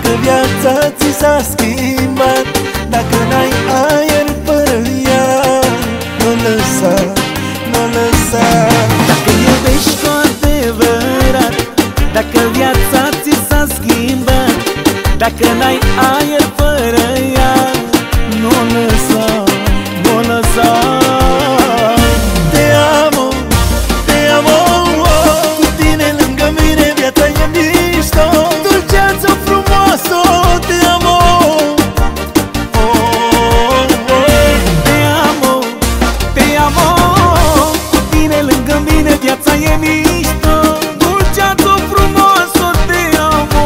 viața ți s-a schimbat, dacă n-ai aer fără ea, nu lăsa, nu lăsa. Dacă iubești cu adevărat, dacă viața ți s-a schimbat, dacă n-ai aer fără ea, nu lăsa, nu lăsa. Te amo, te amo, cu tine lângă mine viața e mișto. Dulceață frumoasă, te amo, Te amo, te amo, cu tine lângă mine viața e mișto. Dulceață frumoasă, te amo.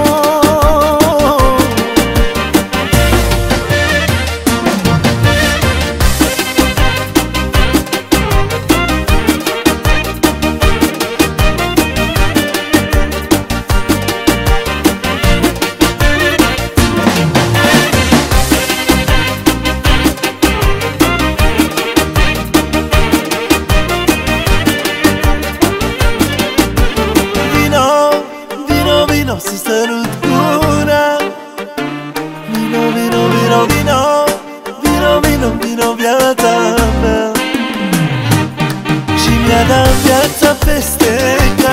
Vino să sărut gura. Vino, vino, vino, vino, vino, vino, vino viața mea. Și mi-a dat viața peste